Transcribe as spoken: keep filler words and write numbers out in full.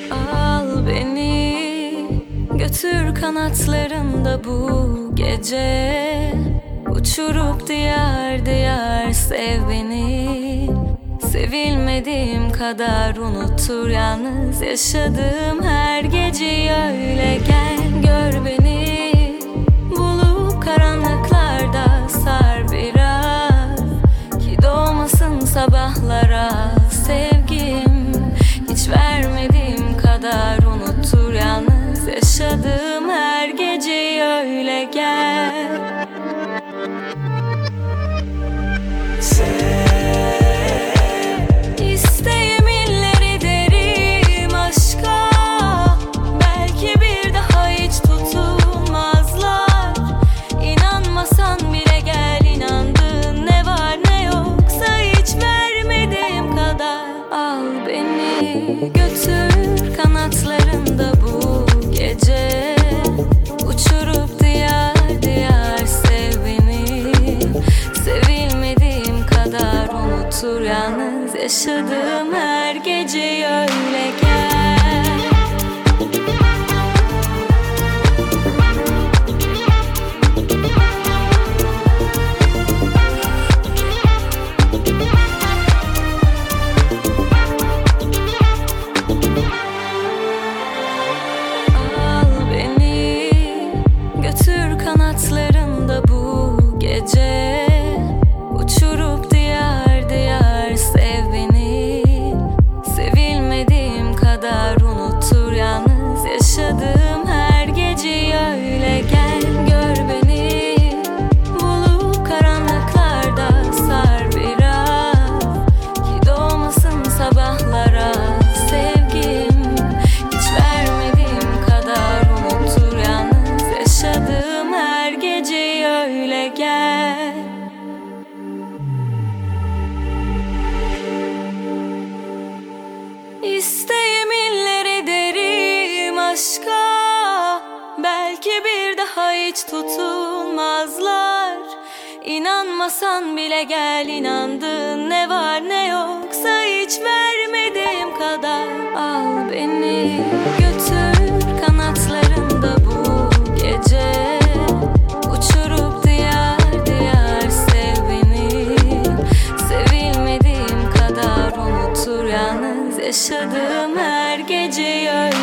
Al beni, götür kanatlarında bu gece. Uçurup diyar diyar sev beni. Sevilmediğim kadar unutur yalnız yaşadığım her geceyi. Öyle gel gör beni, bulup karanlıklarda sar biraz, ki doğmasın sabahlara sevgim. Hiç vermediğim kadar unutur yalnız yaşadığım her geceyi. Öyle gel. İsteğim illeri derim aşka, belki bir daha hiç tutulmazlar. İnanmasan bile gel, inandığın ne var ne yoksa hiç vermediğim kadar. Al beni, götür kanatlarında bu gece. Uçurup diyar diyar sev beni. Sevilmediğim kadar unutur yalnız yaşadığım her geceyi. Öyle gel. Al beni, götür kanatlarında bu gece. Uçurup diyar diyar sev beni. Sevilmediğim kadar unutur yalnız yaşadığım her geceyi. Öyle gel gör beni, bulup karanlıklarda sar biraz, ki doğmasın sabahlara sevgim. Hiç vermediğim kadar unutur yalnız yaşadığım her geceyi. Öyle gel. İsteğim illeri derim aşka, belki bir daha hiç tutulmazlar. İnanmasan bile gel, inandığın ne var ne yoksa hiç vermediğim kadar. Al beni, götür kanatlarında bu gece. Uçurup diyar diyar sev beni. Sevilmediğim kadar unutur yalnız yaşadığım her geceyi.